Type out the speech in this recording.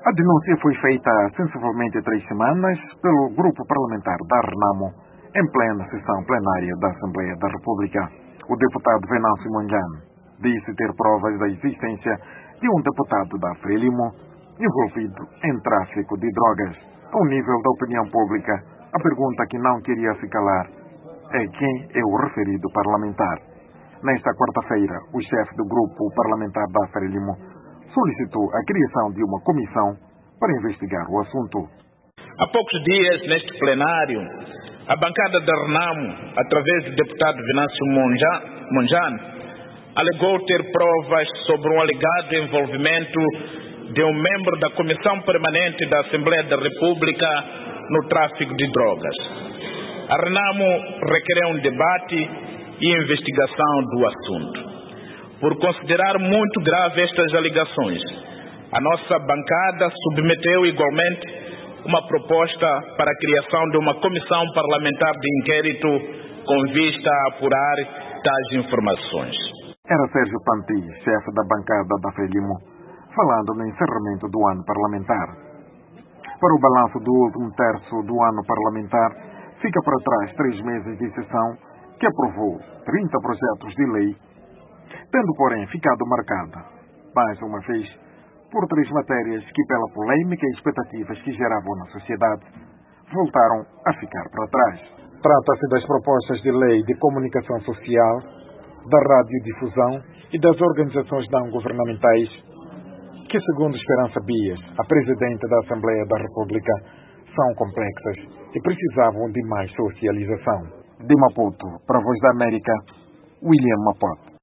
A denúncia foi feita há sensivelmente 3 semanas pelo grupo parlamentar da Renamo em plena sessão plenária da Assembleia da República. O deputado Venâncio Mondlane disse ter provas da existência de um deputado da Frelimo envolvido em tráfico de drogas. Ao nível da opinião pública, a pergunta que não queria se calar é quem é o referido parlamentar. Nesta quarta-feira, o chefe do grupo parlamentar da Frelimo solicitou a criação de uma comissão para investigar o assunto. Há poucos dias, neste plenário, a bancada da Renamo, através do deputado Venâncio Mondlane, alegou ter provas sobre um alegado envolvimento de um membro da Comissão Permanente da Assembleia da República no tráfico de drogas. A Renamo requereu um debate e investigação do assunto. Por considerar muito grave estas alegações, a nossa bancada submeteu igualmente uma proposta para a criação de uma comissão parlamentar de inquérito com vista a apurar tais informações. Era Sérgio Panti, chefe da bancada da Frelimo, falando no encerramento do ano parlamentar. Para o balanço do último terço do ano parlamentar, fica para trás 3 meses de sessão que aprovou 30 projetos de lei, tendo, porém, ficado marcada, mais uma vez, por 3 matérias que, pela polêmica e expectativas que geravam na sociedade, voltaram a ficar para trás. Trata-se das propostas de lei de comunicação social, da radiodifusão e das organizações não governamentais, que, segundo Esperança Bias, a presidente da Assembleia da República, são complexas e precisavam de mais socialização. De Maputo, para a Voz da América, William Mapoto.